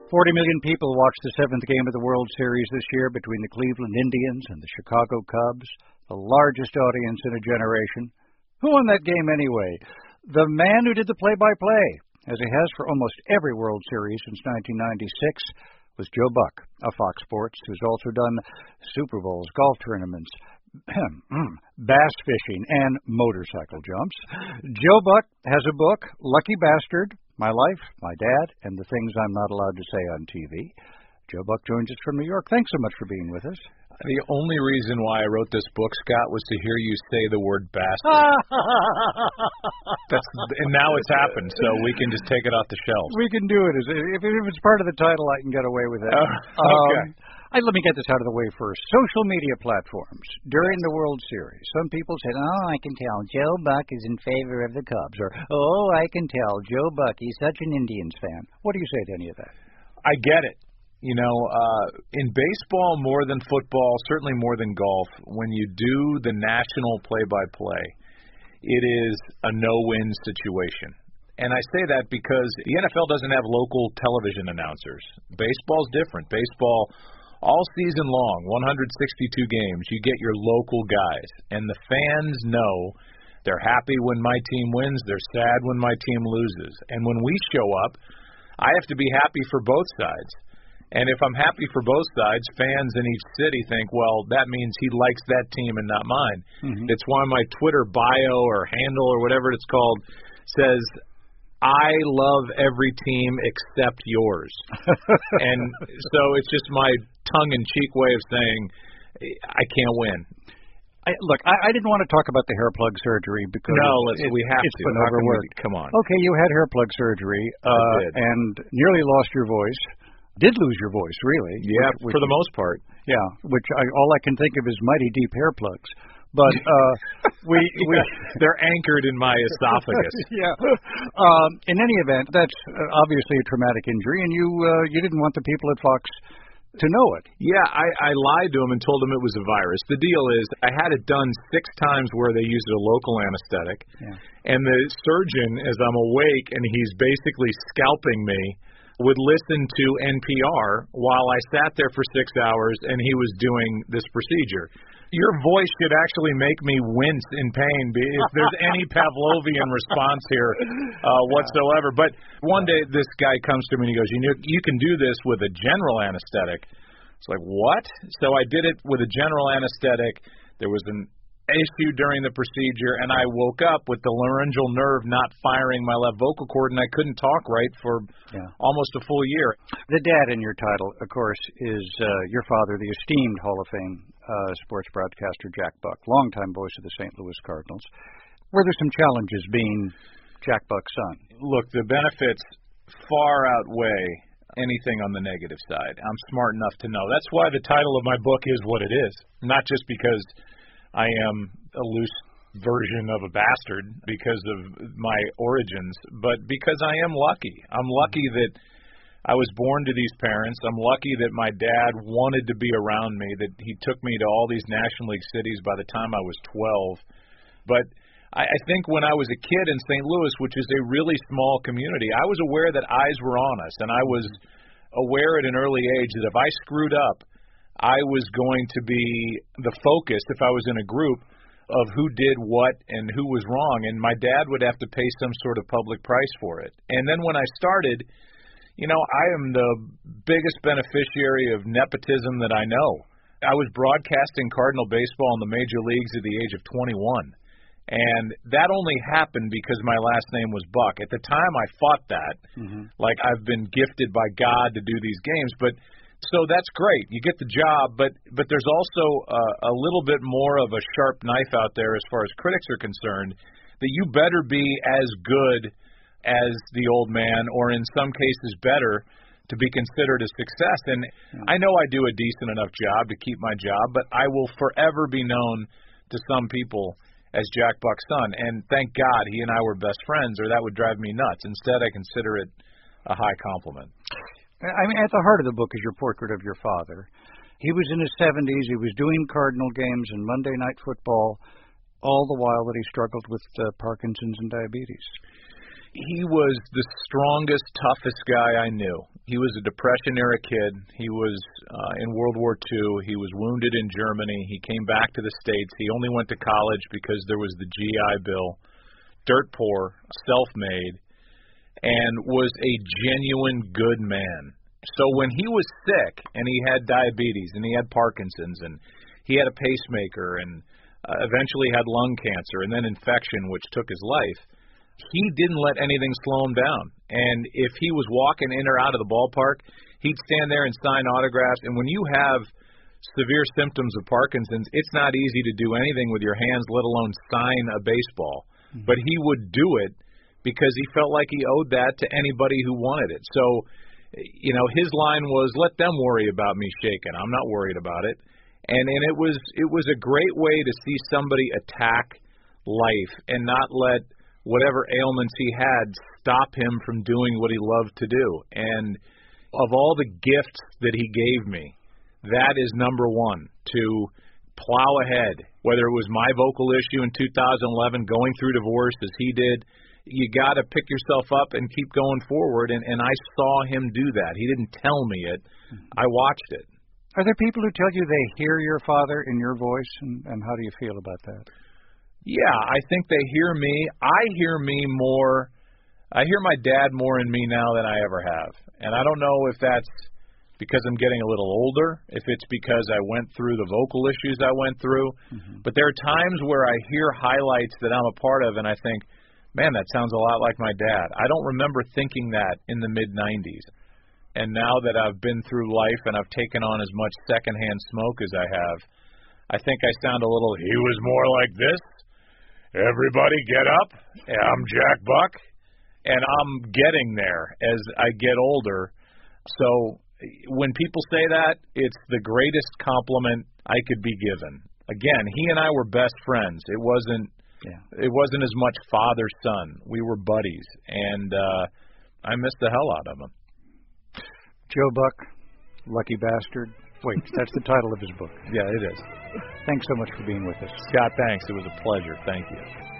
40 million people watched the seventh game of the World Series this year between the Cleveland Indians and the Chicago Cubs, the largest audience in a generation. Who won that game anyway? The man who did the play-by-play, as he has for almost every World Series since 1996, was Joe Buck of Fox Sports, who's also done Super Bowls, golf tournaments, bass fishing, and motorcycle jumps. Joe Buck has a book, Lucky Bastard, My Life, My Dad, and the Things I'm Not Allowed to Say on TV. Joe Buck joins us from New York. Thanks so much for being with us. The only reason why I wrote this book, Scott, was to hear you say the word bastard. And now it's happened, so we can just take it off the shelves. We can do it. If it's part of the title, I can get away with it. Okay. Let me get this out of the way first. Social media platforms. During the World Series, some people said, I can tell Joe Buck is in favor of the Cubs. Or, I can tell Joe Buck, he's such an Indians fan. What do you say to any of that? I get it. You know, in baseball more than football, certainly more than golf, when you do the national play-by-play, it is a no-win situation. And I say that because the NFL doesn't have local television announcers. Baseball's different. Baseball, all season long, 162 games, you get your local guys. And the fans know they're happy when my team wins, they're sad when my team loses. And when we show up, I have to be happy for both sides. And if I'm happy for both sides, fans in each city think, well, that means he likes that team and not mine. Mm-hmm. It's why my Twitter bio or handle or whatever it's called says, I love every team except yours. And so it's just my tongue-in-cheek way of saying I can't win. Look, I didn't want to talk about the hair plug surgery because we have it's to. Been overworked. Come on. Okay, you had hair plug surgery and nearly lost your voice. Did lose your voice, really. Yeah, for the most part. Yeah, all I can think of is mighty deep hair plugs. But they're anchored in my esophagus. Yeah. In any event, that's obviously a traumatic injury, and you didn't want the people at Fox to know it. Yeah, I lied to them and told them it was a virus. The deal is I had it done 6 times where they used a local anesthetic, and the surgeon, as I'm awake and he's basically scalping me, would listen to NPR while I sat there for 6 hours and he was doing this procedure. Your voice should actually make me wince in pain if there's any Pavlovian response here whatsoever. But one day this guy comes to me and he goes, you can do this with a general anesthetic. It's like, what? So I did it with a general anesthetic. There was an issue during the procedure, and I woke up with the laryngeal nerve not firing my left vocal cord, and I couldn't talk right for almost a full year. The dad in your title, of course, is your father, the esteemed Hall of Fame sports broadcaster Jack Buck, longtime voice of the St. Louis Cardinals. Were there some challenges being Jack Buck's son? Look, the benefits far outweigh anything on the negative side. I'm smart enough to know. That's why the title of my book is what it is, not just because I am a loose version of a bastard because of my origins, but because I am lucky. I'm lucky that I was born to these parents. I'm lucky that my dad wanted to be around me, that he took me to all these National League cities by the time I was 12. But I think when I was a kid in St. Louis, which is a really small community, I was aware that eyes were on us, and I was aware at an early age that if I screwed up, I was going to be the focus, if I was in a group, of who did what and who was wrong. And my dad would have to pay some sort of public price for it. And then when I started, I am the biggest beneficiary of nepotism that I know. I was broadcasting Cardinal baseball in the major leagues at the age of 21. And that only happened because my last name was Buck. At the time, I fought that. Mm-hmm. Like, I've been gifted by God to do these games. But so that's great. You get the job, but there's also a little bit more of a sharp knife out there as far as critics are concerned, that you better be as good as the old man, or in some cases better, to be considered a success. And I know I do a decent enough job to keep my job, but I will forever be known to some people as Jack Buck's son. And thank God he and I were best friends, or that would drive me nuts. Instead, I consider it a high compliment. I mean, at the heart of the book is your portrait of your father. He was in his 70s. He was doing Cardinal games and Monday Night Football, all the while that he struggled with Parkinson's and diabetes. He was the strongest, toughest guy I knew. He was a Depression-era kid. He was in World War II. He was wounded in Germany. He came back to the States. He only went to college because there was the GI Bill. Dirt poor, self-made, and was a genuine good man. So when he was sick, and he had diabetes, and he had Parkinson's, and he had a pacemaker, and eventually had lung cancer, and then infection, which took his life, he didn't let anything slow him down. And if he was walking in or out of the ballpark, he'd stand there and sign autographs. And when you have severe symptoms of Parkinson's, it's not easy to do anything with your hands, let alone sign a baseball. Mm-hmm. But he would do it because he felt like he owed that to anybody who wanted it. So, you know, his line was, let them worry about me shaking. I'm not worried about it. And it was a great way to see somebody attack life and not let whatever ailments he had stop him from doing what he loved to do. And of all the gifts that he gave me, that is number one, to plow ahead. Whether it was my vocal issue in 2011, going through divorce as he did, you got to pick yourself up and keep going forward. And I saw him do that. He didn't tell me it. I watched it. Are there people who tell you they hear your father in your voice, and how do you feel about that? Yeah, I think they hear me. I hear me more. I hear my dad more in me now than I ever have. And I don't know if that's because I'm getting a little older, if it's because I went through the vocal issues I went through. Mm-hmm. But there are times where I hear highlights that I'm a part of, and I think, man, that sounds a lot like my dad. I don't remember thinking that in the mid-'90s. And now that I've been through life and I've taken on as much secondhand smoke as I have, I think I sound a little, he was more like this. Everybody get up. I'm Jack Buck. And I'm getting there as I get older. So when people say that, it's the greatest compliment I could be given. Again, he and I were best friends. It wasn't as much father-son. We were buddies. And I miss the hell out of him. Joe Buck, Lucky Bastard. Wait, that's the title of his book. Yeah, it is. Thanks so much for being with us. Scott, thanks. It was a pleasure. Thank you.